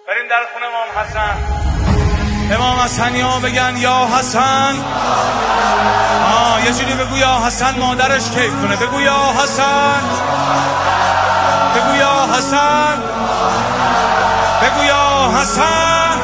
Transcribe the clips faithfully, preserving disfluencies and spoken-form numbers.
بریم در خونه امام حسن. امام حسن یا بگن یا حسن. آه یه جوری بگو یا حسن مادرش کیف کنه. بگو یا حسن، بگو یا حسن، بگو یا حسن.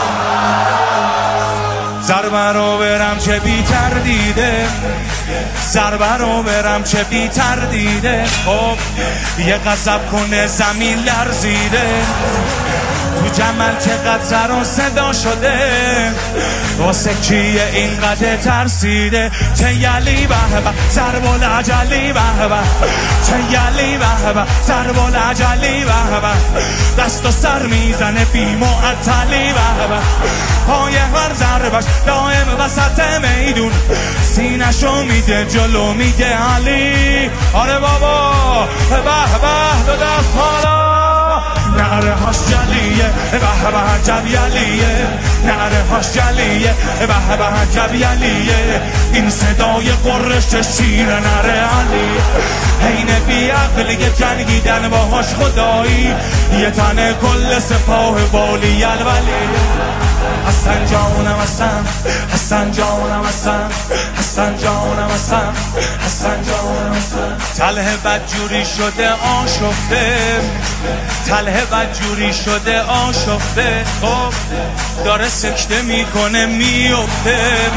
ضربه رو برم چه بی تردیده، ضربه رو برم چه بی تردیده. خب یه غضب کنه زمین لرزیده، تو جمل چقدر سر و صدا شده، واسه کیه اینقدر ترسیده. چه یلی به به ضرب العجلی به به، چه یلی به به ضرب العجلی به به. دست و سر میزنه بی معطلی به به، پای هر ضربش دائم وسط میدون، سینشو میده جلو میگه علی. آره بابا به به دو دست حالا، نعره هاش جلیه به به جبیلیه، نعره هاش جلیه به به جبیلیه. این صدای قرش شیر نعره علی، حین بی عقلی جنگیدن باهاش خدایی، یه تن کل سپاه والی الولی. حسن جانم حسن، حسن جانم حسن، حسن جانم حسن، حسن جانم حسن. تله بدجوری شده آشفته، تله بدجوری شده آشفته. خب داره سکته میکنه میفته،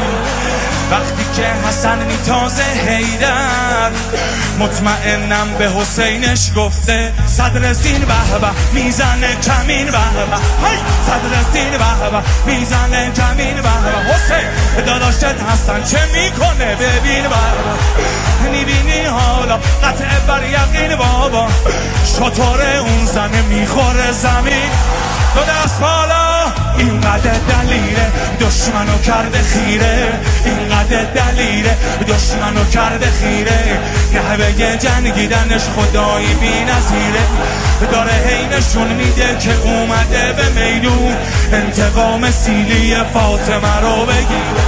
وقتی که حسن میتازه حیدر، مطمئنم به حسینش گفته. صدر سین به به میزنه کمین به به، صدر سین به به میزنه کمین به به. حسین داداشت حسن چه میکنه ببین به به، میبینی حالا قطع بر یقین بابا، شطور اون زنه میخوره زمین. دو دست بالا، اینقدر دلیره دشمنو کرده خیره، اینقدر دلیره دشمنو کرده خیره. نحوه جنگیدنش خدایی بی نظیره، داره هی نشون میده که اومده به میدون، انتقام سیلی فاطمه رو بگیره.